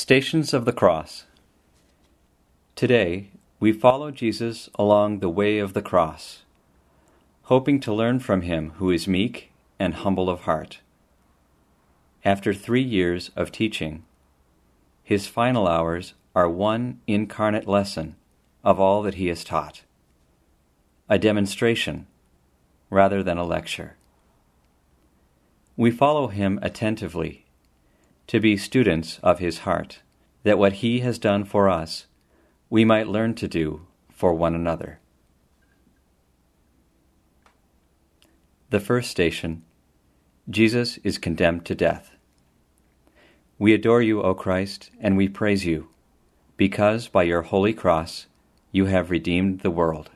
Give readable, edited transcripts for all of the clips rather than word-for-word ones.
Stations of the Cross. Today, we follow Jesus along the way of the cross, hoping to learn from him who is meek and humble of heart. After 3 years of teaching, his final hours are one incarnate lesson of all that he has taught, a demonstration rather than a lecture. We follow him attentively to be students of his heart, that what he has done for us, we might learn to do for one another. The first station, Jesus is condemned to death. We adore you, O Christ, and we praise you, because by your holy cross you have redeemed the world.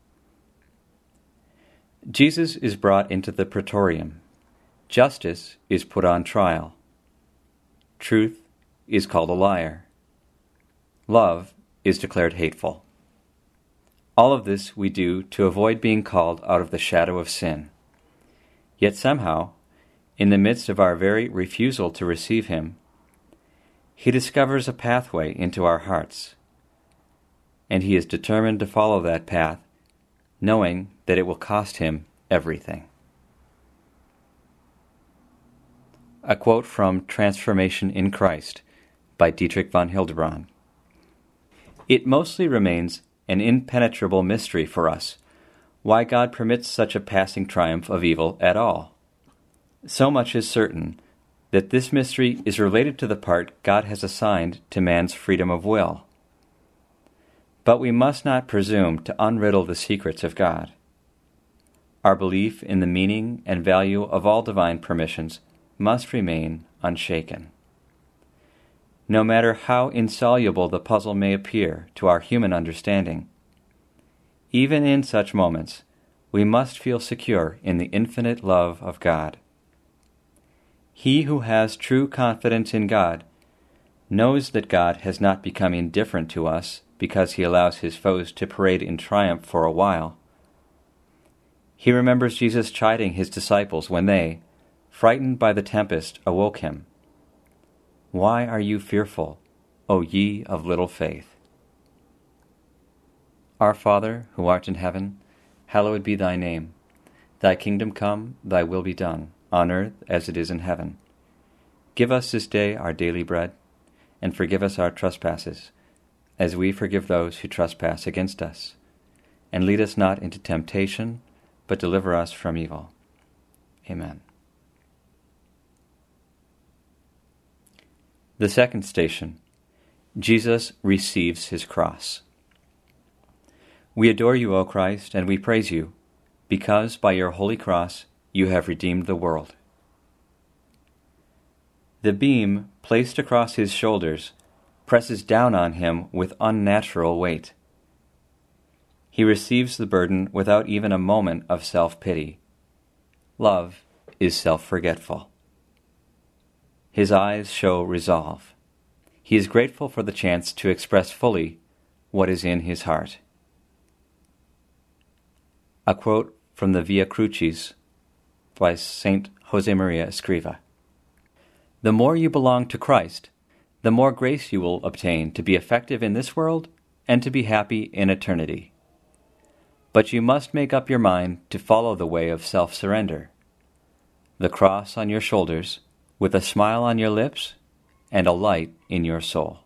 Jesus is brought into the praetorium. Justice is put on trial. Truth is called a liar. Love is declared hateful. All of this we do to avoid being called out of the shadow of sin. Yet somehow, in the midst of our very refusal to receive him, he discovers a pathway into our hearts, and he is determined to follow that path, knowing that it will cost him everything. A quote from Transformation in Christ by Dietrich von Hildebrand. It mostly remains an impenetrable mystery for us why God permits such a passing triumph of evil at all. So much is certain that this mystery is related to the part God has assigned to man's freedom of will. But we must not presume to unriddle the secrets of God. Our belief in the meaning and value of all divine permissions must remain unshaken. No matter how insoluble the puzzle may appear to our human understanding, even in such moments, we must feel secure in the infinite love of God. He who has true confidence in God knows that God has not become indifferent to us because he allows his foes to parade in triumph for a while. He remembers Jesus chiding his disciples when they, frightened by the tempest, awoke him. Why are you fearful, O ye of little faith? Our Father, who art in heaven, hallowed be thy name. Thy kingdom come, thy will be done, on earth as it is in heaven. Give us this day our daily bread, and forgive us our trespasses, as we forgive those who trespass against us. And lead us not into temptation, but deliver us from evil. Amen. The second station, Jesus receives his cross. We adore you, O Christ, and we praise you, because by your holy cross you have redeemed the world. The beam placed across his shoulders presses down on him with unnatural weight. He receives the burden without even a moment of self-pity. Love is self-forgetful. His eyes show resolve. He is grateful for the chance to express fully what is in his heart. A quote from the Via Crucis by Saint Josemaria Escriva. The more you belong to Christ, the more grace you will obtain to be effective in this world and to be happy in eternity. But you must make up your mind to follow the way of self-surrender. The cross on your shoulders, with a smile on your lips and a light in your soul.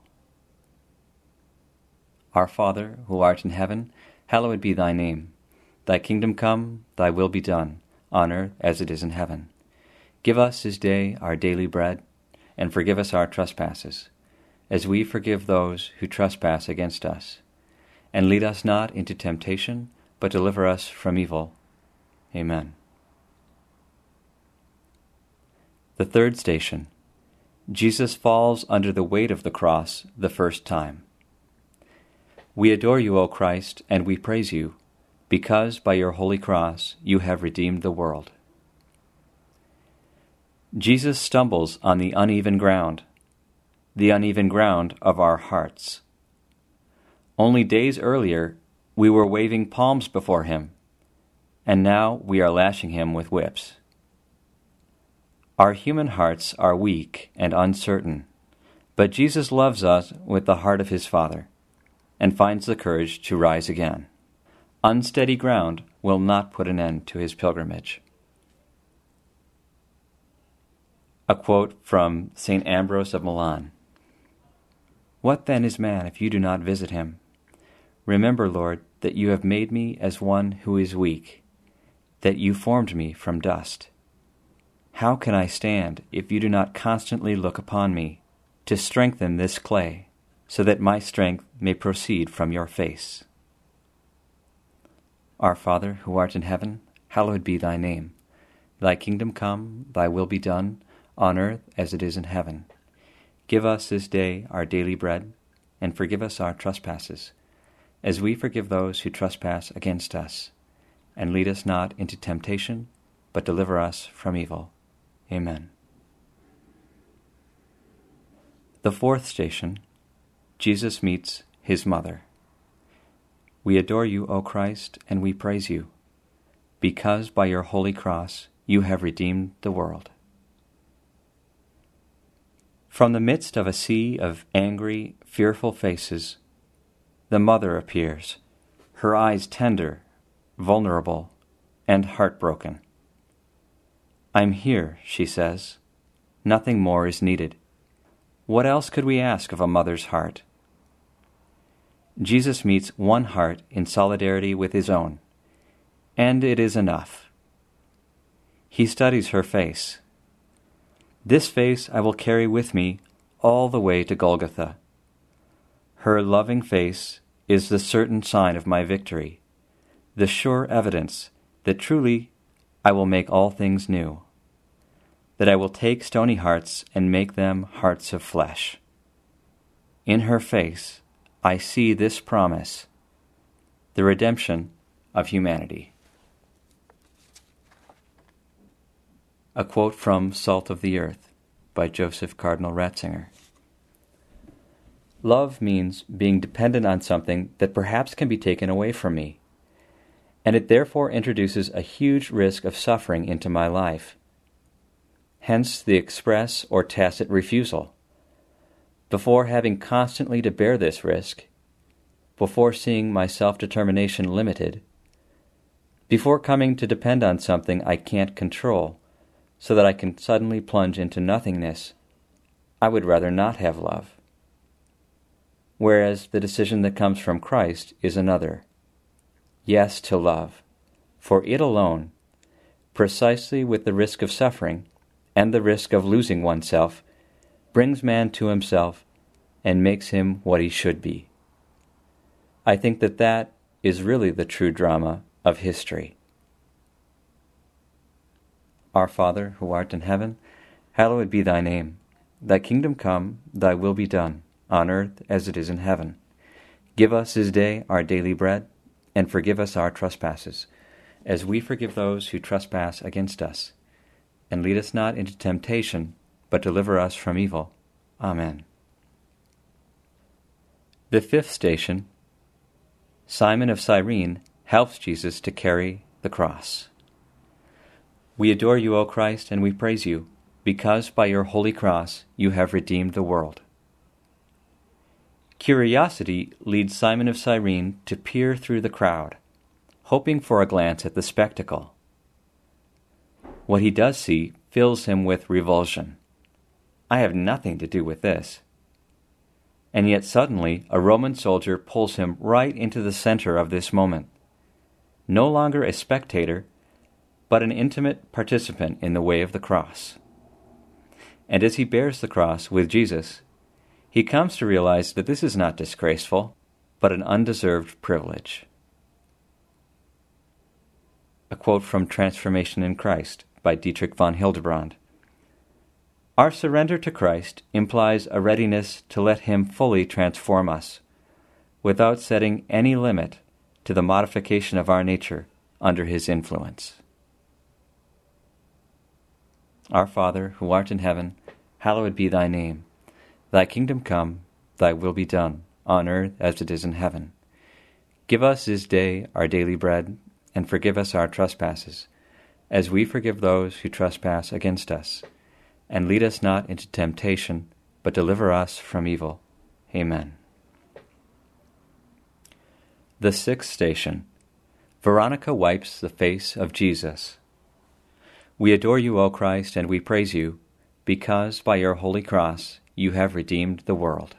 Our Father, who art in heaven, hallowed be thy name. Thy kingdom come, thy will be done, on earth as it is in heaven. Give us this day our daily bread, and forgive us our trespasses, as we forgive those who trespass against us. And lead us not into temptation, but deliver us from evil. Amen. The third station, Jesus falls under the weight of the cross the first time. We adore you, O Christ, and we praise you, because by your holy cross you have redeemed the world. Jesus stumbles on the uneven ground of our hearts. Only days earlier, we were waving palms before him, and now we are lashing him with whips. Our human hearts are weak and uncertain, But Jesus loves us with the heart of his Father, and finds the courage to rise again. Unsteady ground will not put an end to his pilgrimage. A quote from St. Ambrose of Milan. What then is man if you do not visit him? Remember, Lord, that you have made me as one who is weak, that you formed me from dust. How can I stand if you do not constantly look upon me, to strengthen this clay, so that my strength may proceed from your face? Our Father, who art in heaven, hallowed be thy name. Thy kingdom come, thy will be done, on earth as it is in heaven. Give us this day our daily bread, and forgive us our trespasses, as we forgive those who trespass against us. And lead us not into temptation, but deliver us from evil. Amen. The fourth station, Jesus meets his mother. We adore you, O Christ, and we praise you, because by your holy cross you have redeemed the world. From the midst of a sea of angry, fearful faces, the mother appears, her eyes tender, vulnerable, and heartbroken. I'm here, she says. Nothing more is needed. What else could we ask of a mother's heart? Jesus meets one heart in solidarity with his own, and it is enough. He studies her face. This face I will carry with me all the way to Golgotha. Her loving face is the certain sign of my victory, the sure evidence that truly I will make all things new, that I will take stony hearts and make them hearts of flesh. In her face I see this promise, the redemption of humanity. A quote from Salt of the Earth by Joseph Cardinal Ratzinger. Love means being dependent on something that perhaps can be taken away from me, and it therefore introduces a huge risk of suffering into my life. Hence the express or tacit refusal. Before having constantly to bear this risk, before seeing my self-determination limited, before coming to depend on something I can't control, so that I can suddenly plunge into nothingness, I would rather not have love. Whereas the decision that comes from Christ is another. Yes to love, for it alone, precisely with the risk of suffering and the risk of losing oneself, brings man to himself and makes him what he should be. I think that is really the true drama of history. Our Father, who art in heaven, hallowed be thy name. Thy kingdom come, thy will be done, on earth as it is in heaven. Give us this day our daily bread, and forgive us our trespasses, as we forgive those who trespass against us. And lead us not into temptation, but deliver us from evil. Amen. The fifth station, Simon of Cyrene helps Jesus to carry the cross. We adore you, O Christ, and we praise you, because by your holy cross you have redeemed the world. Curiosity leads Simon of Cyrene to peer through the crowd, hoping for a glance at the spectacle. What he does see fills him with revulsion. I have nothing to do with this. And yet suddenly a Roman soldier pulls him right into the center of this moment. No longer a spectator, but an intimate participant in the way of the cross. And as he bears the cross with Jesus, he comes to realize that this is not disgraceful, but an undeserved privilege. A quote from Transformation in Christ by Dietrich von Hildebrand. Our surrender to Christ implies a readiness to let him fully transform us, without setting any limit to the modification of our nature under his influence. Our Father, who art in heaven, hallowed be thy name. Thy kingdom come, thy will be done, on earth as it is in heaven. Give us this day our daily bread, and forgive us our trespasses, as we forgive those who trespass against us. And lead us not into temptation, but deliver us from evil. Amen. The sixth station. Veronica wipes the face of Jesus. We adore you, O Christ, and we praise you, because by your holy cross you have redeemed the world.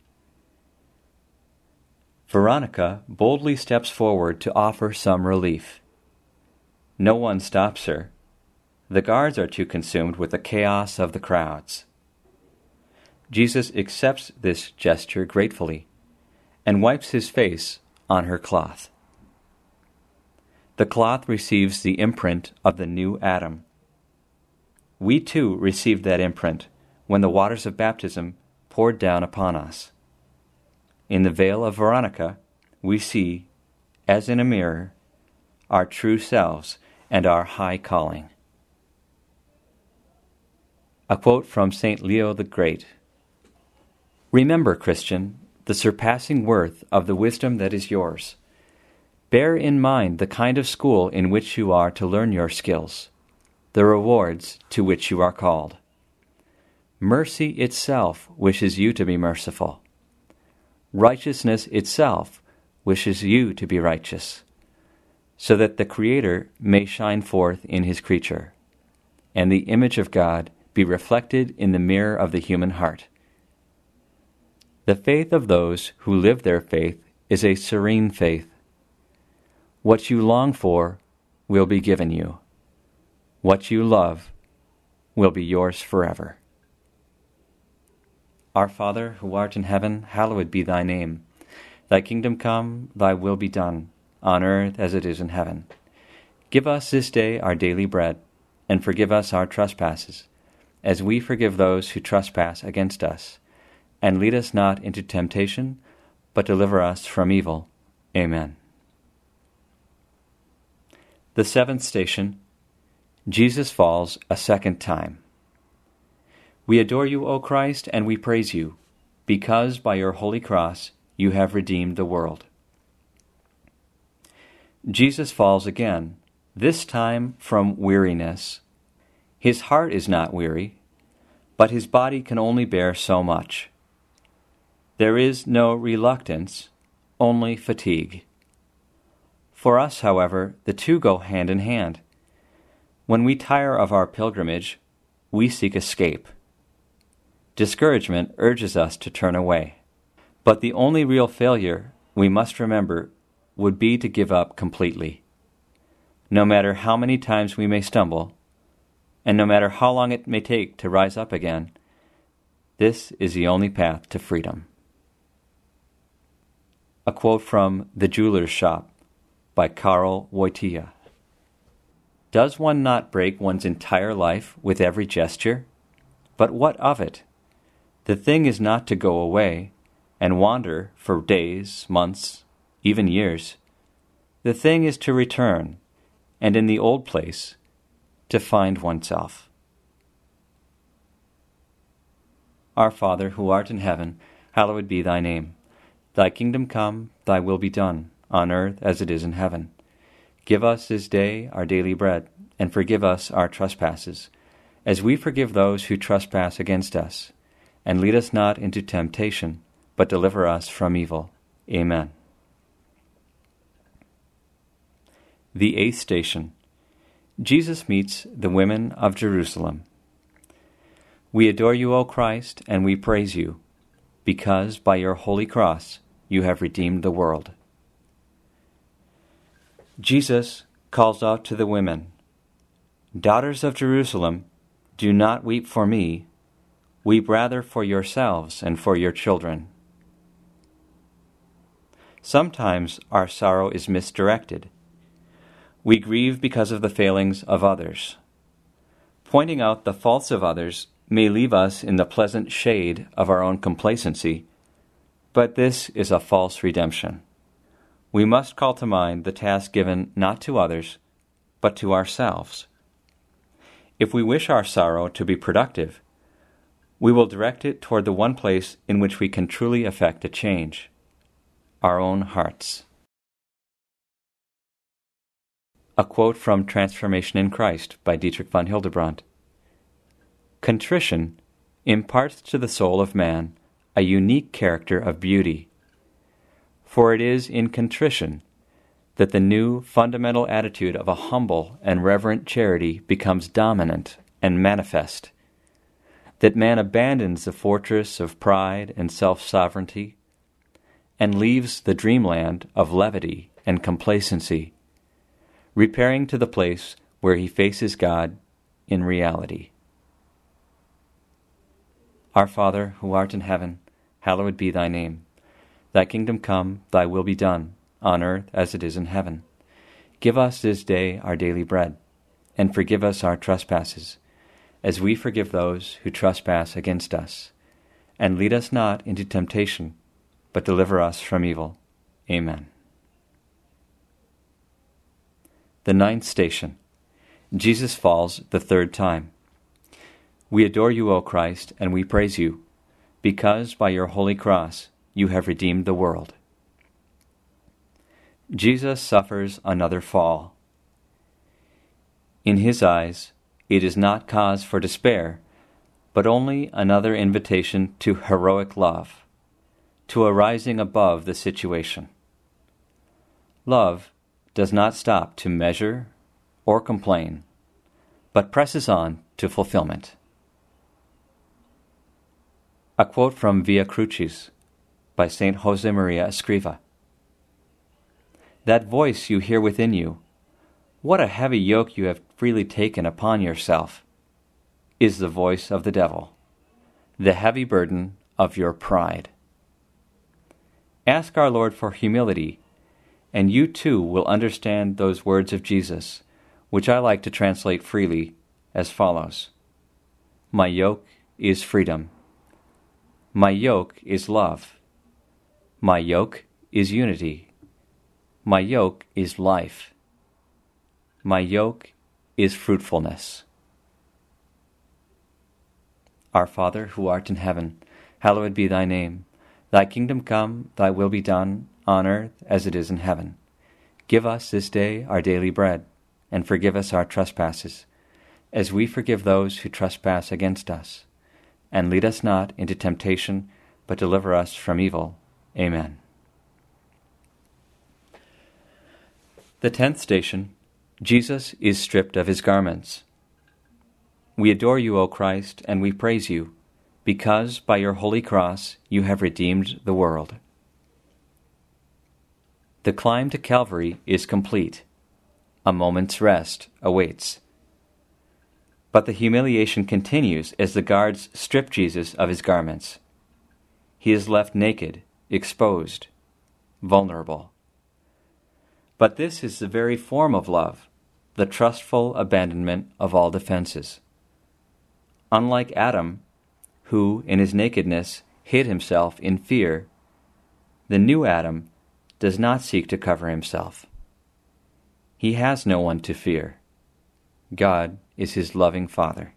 Veronica boldly steps forward to offer some relief. No one stops her. The guards are too consumed with the chaos of the crowds. Jesus accepts this gesture gratefully and wipes his face on her cloth. The cloth receives the imprint of the new Adam. We too received that imprint when the waters of baptism poured down upon us. In the veil of Veronica, we see, as in a mirror, our true selves and our high calling. A quote from St. Leo the Great. Remember, Christian, the surpassing worth of the wisdom that is yours. Bear in mind the kind of school in which you are to learn your skills, the rewards to which you are called. Mercy itself wishes you to be merciful. Righteousness itself wishes you to be righteous, so that the Creator may shine forth in his creature, and the image of God be reflected in the mirror of the human heart. The faith of those who live their faith is a serene faith. What you long for will be given you. What you love will be yours forever. Our Father, who art in heaven, hallowed be thy name. Thy kingdom come, thy will be done, on earth as it is in heaven. Give us this day our daily bread, and forgive us our trespasses, as we forgive those who trespass against us. And lead us not into temptation, but deliver us from evil. Amen. The seventh station. Jesus falls a second time. We adore you, O Christ, and we praise you, because by your holy cross you have redeemed the world. Jesus falls again, this time from weariness. His heart is not weary, but his body can only bear so much. There is no reluctance, only fatigue. For us, however, the two go hand in hand. When we tire of our pilgrimage, we seek escape. Discouragement urges us to turn away. But the only real failure, we must remember, would be to give up completely. No matter how many times we may stumble, and no matter how long it may take to rise up again, this is the only path to freedom. A quote from The Jeweler's Shop by Karl Wojtyla. Does one not break one's entire life with every gesture? But what of it? The thing is not to go away and wander for days, months, even years. The thing is to return, and in the old place, to find oneself. Our Father, who art in heaven, hallowed be thy name. Thy kingdom come, thy will be done, on earth as it is in heaven. Give us this day our daily bread, and forgive us our trespasses, as we forgive those who trespass against us. And lead us not into temptation, but deliver us from evil. Amen. The eighth station. Jesus meets the women of Jerusalem. We adore you, O Christ, and we praise you, because by your holy cross you have redeemed the world. Jesus calls out to the women, Daughters of Jerusalem, do not weep for me, weep rather for yourselves and for your children. Sometimes our sorrow is misdirected. We grieve because of the failings of others. Pointing out the faults of others may leave us in the pleasant shade of our own complacency, but this is a false redemption. We must call to mind the task given not to others, but to ourselves. If we wish our sorrow to be productive, we will direct it toward the one place in which we can truly effect a change, our own hearts. A quote from Transformation in Christ by Dietrich von Hildebrand. Contrition imparts to the soul of man a unique character of beauty. For it is in contrition that the new fundamental attitude of a humble and reverent charity becomes dominant and manifest, that man abandons the fortress of pride and self-sovereignty and leaves the dreamland of levity and complacency, repairing to the place where he faces God in reality. Our Father, who art in heaven, hallowed be thy name. Thy kingdom come, thy will be done, on earth as it is in heaven. Give us this day our daily bread, and forgive us our trespasses, as we forgive those who trespass against us. And lead us not into temptation, but deliver us from evil. Amen. The ninth station. Jesus falls the third time. We adore you, O Christ, and we praise you, because by your holy cross you have redeemed the world. Jesus suffers another fall. In his eyes, it is not cause for despair, but only another invitation to heroic love, to a rising above the situation. Love does not stop to measure or complain, but presses on to fulfillment. A quote from Via Crucis by St. Josemaria Escriva. That voice you hear within you, what a heavy yoke you have freely taken upon yourself, is the voice of the devil, the heavy burden of your pride. Ask our Lord for humility, and you too will understand those words of Jesus, which I like to translate freely as follows. My yoke is freedom. My yoke is love. My yoke is unity. My yoke is life. My yoke is fruitfulness. Our Father, who art in heaven, hallowed be thy name. Thy kingdom come, thy will be done, on earth as it is in heaven. Give us this day our daily bread, and forgive us our trespasses, as we forgive those who trespass against us. And lead us not into temptation, but deliver us from evil. Amen. The 10th station. Jesus is stripped of his garments. We adore you, O Christ, and we praise you, because by your holy cross you have redeemed the world. The climb to Calvary is complete. A moment's rest awaits. But the humiliation continues as the guards strip Jesus of his garments. He is left naked, exposed, vulnerable. But this is the very form of love, the trustful abandonment of all defenses. Unlike Adam, who in his nakedness hid himself in fear, the new Adam does not seek to cover himself. He has no one to fear. God is his loving Father.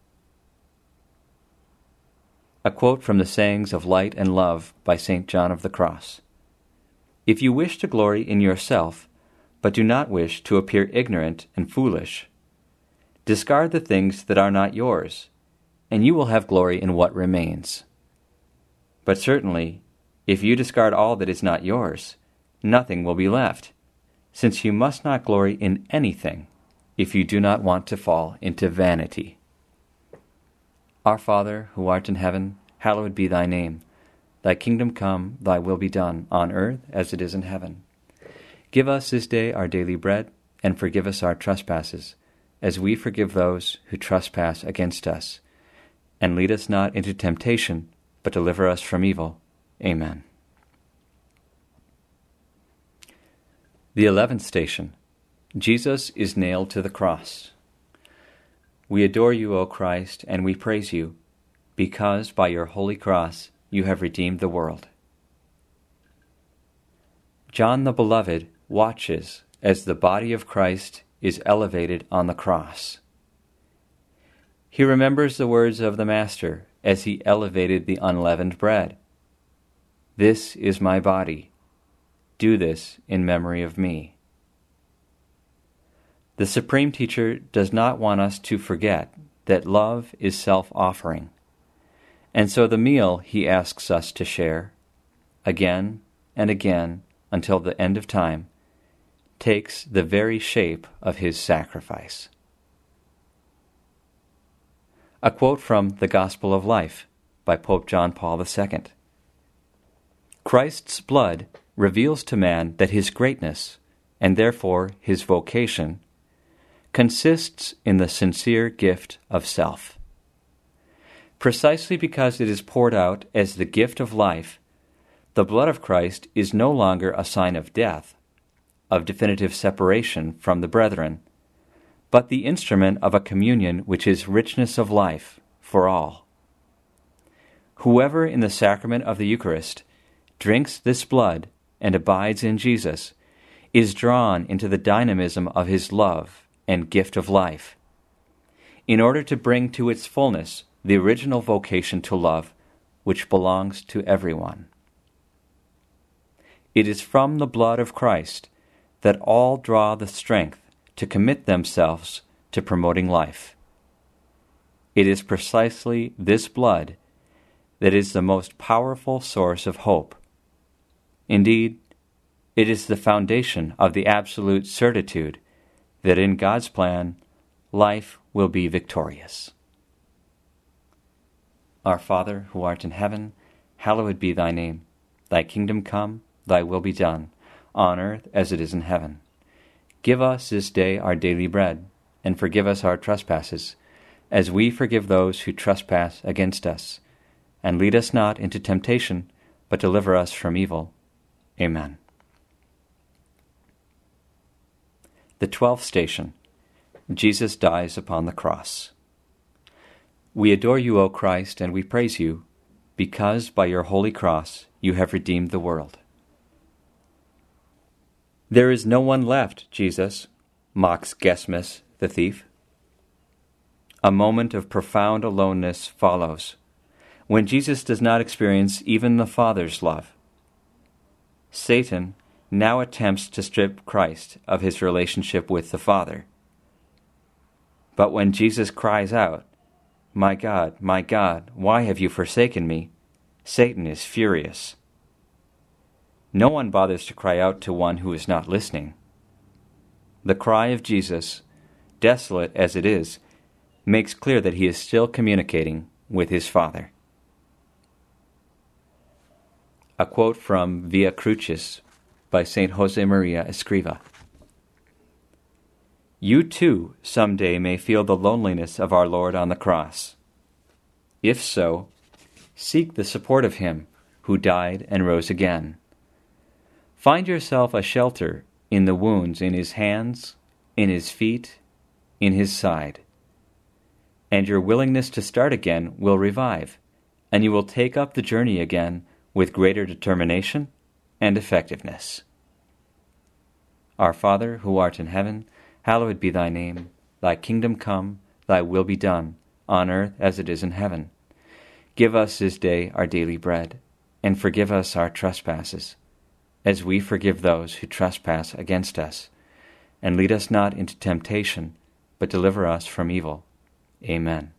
A quote from the Sayings of Light and Love by St. John of the Cross. If you wish to glory in yourself, but do not wish to appear ignorant and foolish, discard the things that are not yours, and you will have glory in what remains. But certainly, if you discard all that is not yours, nothing will be left, since you must not glory in anything if you do not want to fall into vanity. Our Father, who art in heaven, hallowed be thy name. Thy kingdom come, thy will be done, on earth as it is in heaven. Give us this day our daily bread, and forgive us our trespasses, as we forgive those who trespass against us. And lead us not into temptation, but deliver us from evil. Amen. The 11th station. Jesus is nailed to the cross. We adore you, O Christ, and we praise you, because by your holy cross you have redeemed the world. John the Beloved watches as the body of Christ is elevated on the cross. He remembers the words of the Master as he elevated the unleavened bread. This is my body. Do this in memory of me. The Supreme Teacher does not want us to forget that love is self-offering. And so the meal he asks us to share, again and again until the end of time, takes the very shape of his sacrifice. A quote from The Gospel of Life by Pope John Paul II. Christ's blood reveals to man that his greatness, and therefore his vocation, consists in the sincere gift of self. Precisely because it is poured out as the gift of life, the blood of Christ is no longer a sign of death, of definitive separation from the brethren, but the instrument of a communion which is richness of life for all. Whoever in the sacrament of the Eucharist drinks this blood and abides in Jesus is drawn into the dynamism of his love and gift of life, in order to bring to its fullness the original vocation to love which belongs to everyone. It is from the blood of Christ that all draw the strength to commit themselves to promoting life. It is precisely this blood that is the most powerful source of hope. Indeed, it is the foundation of the absolute certitude that in God's plan, life will be victorious. Our Father, who art in heaven, hallowed be thy name. Thy kingdom come, thy will be done, on earth as it is in heaven. Give us this day our daily bread, and forgive us our trespasses, as we forgive those who trespass against us. And lead us not into temptation, but deliver us from evil. Amen. The 12th station. Jesus dies upon the cross. We adore you, O Christ, and we praise you, because by your holy cross you have redeemed the world. There is no one left, Jesus, mocks Gesmus the thief. A moment of profound aloneness follows, when Jesus does not experience even the Father's love. Satan now attempts to strip Christ of his relationship with the Father. But when Jesus cries out, my God, why have you forsaken me?" Satan is furious. No one bothers to cry out to one who is not listening. The cry of Jesus, desolate as it is, makes clear that he is still communicating with his Father. A quote from Via Crucis by St. Josemaria Escriva. You too someday may feel the loneliness of our Lord on the cross. If so, seek the support of him who died and rose again. Find yourself a shelter in the wounds in his hands, in his feet, in his side. And your willingness to start again will revive, and you will take up the journey again with greater determination and effectiveness. Our Father, who art in heaven, hallowed be thy name. Thy kingdom come, thy will be done, on earth as it is in heaven. Give us this day our daily bread, and forgive us our trespasses, as we forgive those who trespass against us. And lead us not into temptation, but deliver us from evil. Amen.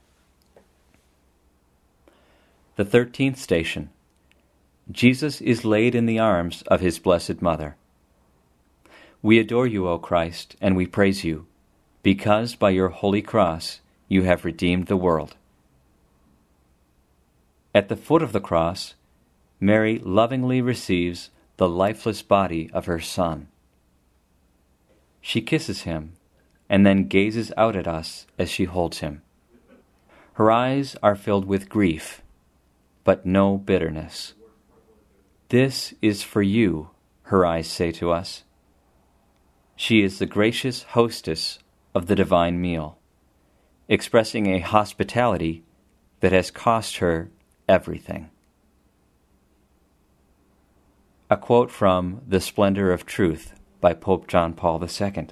The 13th station. Jesus is laid in the arms of his Blessed Mother. We adore you, O Christ, and we praise you, because by your holy cross you have redeemed the world. At the foot of the cross, Mary lovingly receives the lifeless body of her Son. She kisses him, and then gazes out at us as she holds him. Her eyes are filled with grief, but no bitterness. This is for you, her eyes say to us. She is the gracious hostess of the divine meal, expressing a hospitality that has cost her everything. A quote from The Splendor of Truth by Pope John Paul II.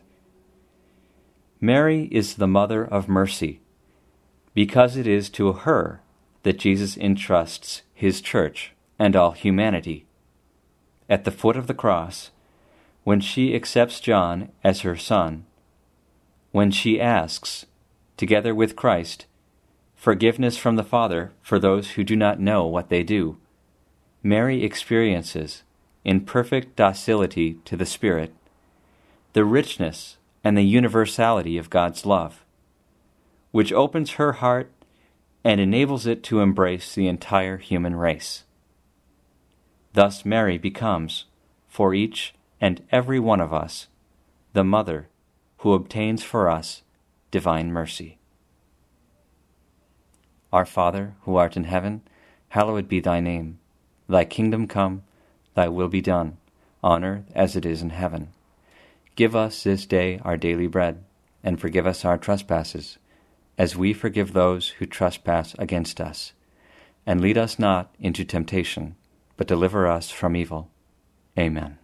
Mary is the Mother of Mercy, because it is to her that Jesus entrusts his church and all humanity. At the foot of the cross, when she accepts John as her son, when she asks, together with Christ, forgiveness from the Father for those who do not know what they do, Mary experiences, in perfect docility to the Spirit, the richness and the universality of God's love, which opens her heart and enables it to embrace the entire human race. Thus Mary becomes, for each and every one of us, the mother who obtains for us divine mercy. Our Father, who art in heaven, hallowed be thy name. Thy kingdom come, thy will be done, on earth as it is in heaven. Give us this day our daily bread, and forgive us our trespasses, as we forgive those who trespass against us. And lead us not into temptation, but deliver us from evil. Amen.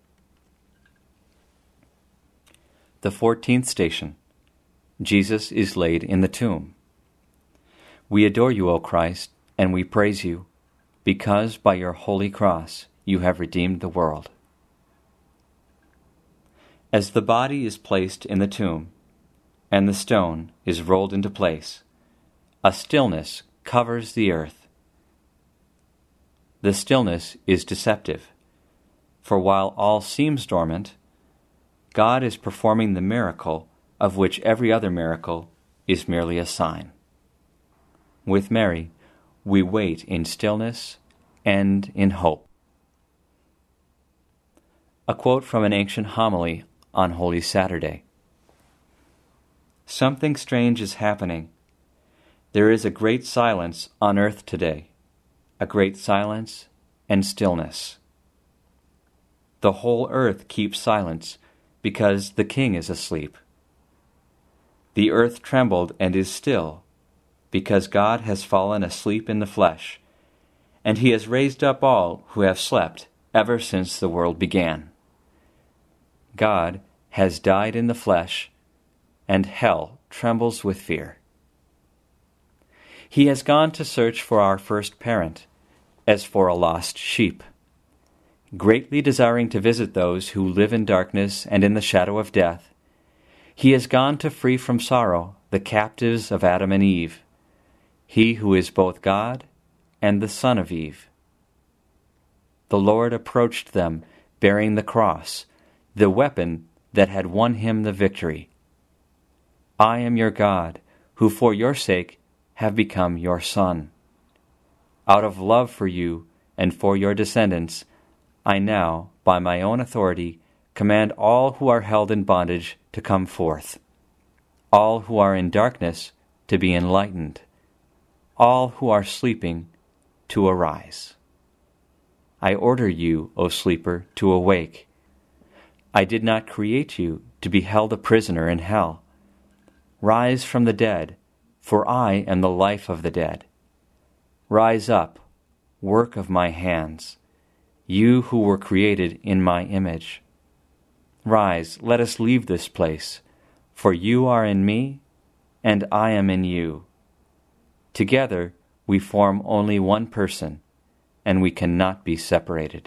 The 14th station. Jesus is laid in the tomb. We adore you, O Christ, and we praise you, because by your holy cross you have redeemed the world. As the body is placed in the tomb, and the stone is rolled into place, a stillness covers the earth. The stillness is deceptive, for while all seems dormant, God is performing the miracle of which every other miracle is merely a sign. With Mary, we wait in stillness and in hope. A quote from an ancient homily on Holy Saturday. Something strange is happening. There is a great silence on earth today, a great silence and stillness. The whole earth keeps silence because the King is asleep. The earth trembled and is still because God has fallen asleep in the flesh, and he has raised up all who have slept ever since the world began. God has died in the flesh, and hell trembles with fear. He has gone to search for our first parent, as for a lost sheep. Greatly desiring to visit those who live in darkness and in the shadow of death, he has gone to free from sorrow the captives of Adam and Eve, he who is both God and the Son of Eve. The Lord approached them bearing the cross, the weapon that had won him the victory. I am your God, who for your sake have become your Son. Out of love for you and for your descendants, I now, by my own authority, command all who are held in bondage to come forth, all who are in darkness to be enlightened, all who are sleeping to arise. I order you, O sleeper, to awake. I did not create you to be held a prisoner in hell. Rise from the dead, for I am the life of the dead. Rise up, work of my hands, you who were created in my image. Rise, let us leave this place, for you are in me, and I am in you. Together we form only one person, and we cannot be separated.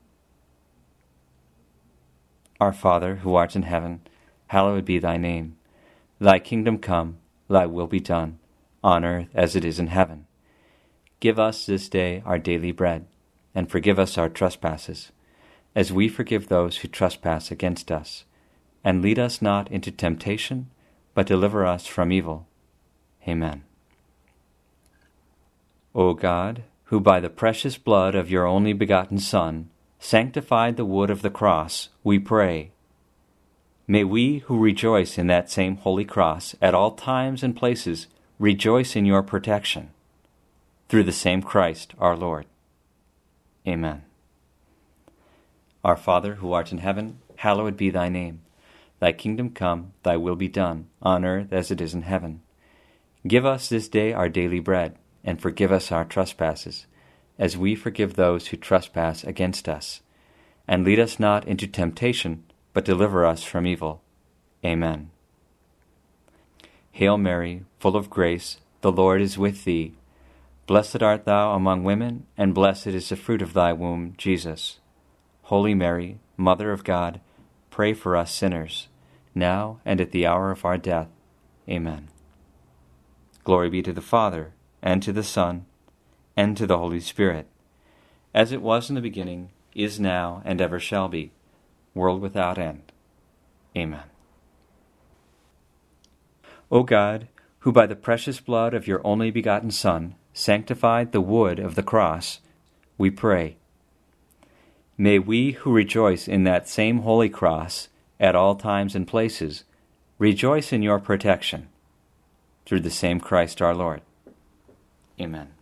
Our Father, who art in heaven, hallowed be thy name. Thy kingdom come, thy will be done, on earth as it is in heaven. Give us this day our daily bread, and forgive us our trespasses, as we forgive those who trespass against us. And lead us not into temptation, but deliver us from evil. Amen. O God, who by the precious blood of your only begotten Son sanctified the wood of the cross, we pray. May we who rejoice in that same holy cross at all times and places rejoice in your protection. Through the same Christ our Lord. Amen. Our Father, who art in heaven, hallowed be thy name. Thy kingdom come, thy will be done, on earth as it is in heaven. Give us this day our daily bread, and forgive us our trespasses, as we forgive those who trespass against us. And lead us not into temptation, but deliver us from evil. Amen. Hail Mary, full of grace, the Lord is with thee. Blessed art thou among women, and blessed is the fruit of thy womb, Jesus. Holy Mary, Mother of God, pray for us sinners, now and at the hour of our death. Amen. Glory be to the Father, and to the Son, and to the Holy Spirit, as it was in the beginning, is now, and ever shall be, world without end. Amen. O God, who by the precious blood of your only begotten Son sanctified the wood of the cross, we pray. May we who rejoice in that same holy cross at all times and places rejoice in your protection. Through the same Christ our Lord. Amen.